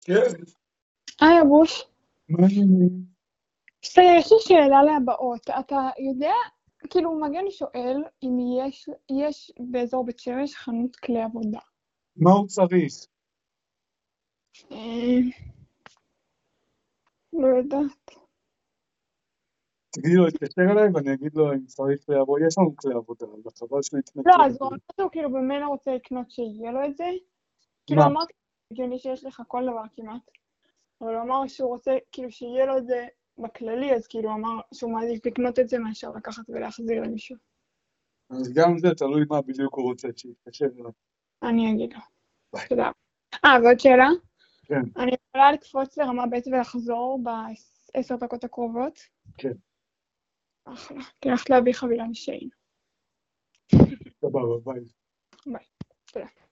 כן. היי אבוש, מה העניינים? יש לי שאלה להבאות. אתה יודע, כאילו מגן שואל אם יש באזור בית שמש חנות כלי עבודה. מה הוא צריך? לא יודעת. תגידי לו, התקשר אליי ואני אגיד לו אם צריך לעבוד. יש לנו כלי עבודה, אבל חבל שהוא יתנצל. לא, אז הוא אמר שהוא כאילו במילא רוצה לקנות שיהיה לו את זה. כאילו מה? אמרתי, הגיוני שיש לך כל דבר כמעט. אבל הוא אמר שהוא רוצה כאילו שיהיה לו את זה בכללי, אז כאילו הוא אמר שהוא מעדיף לקנות את זה מאשר לקחת ולהחזיר למישהו. אז גם זה תלוי מה בדיוק הוא רוצה שיתקשר אליי. אני אגיד לו. ביי. תודה. ועוד שאלה? כן, אני יכולה לקפוץ לרמה ב' ולחזור ב10 דקות הקרובות? כן. אחלה. כי הלכת להביא חבילה משיין. סבבה, ביי. ביי. תודה.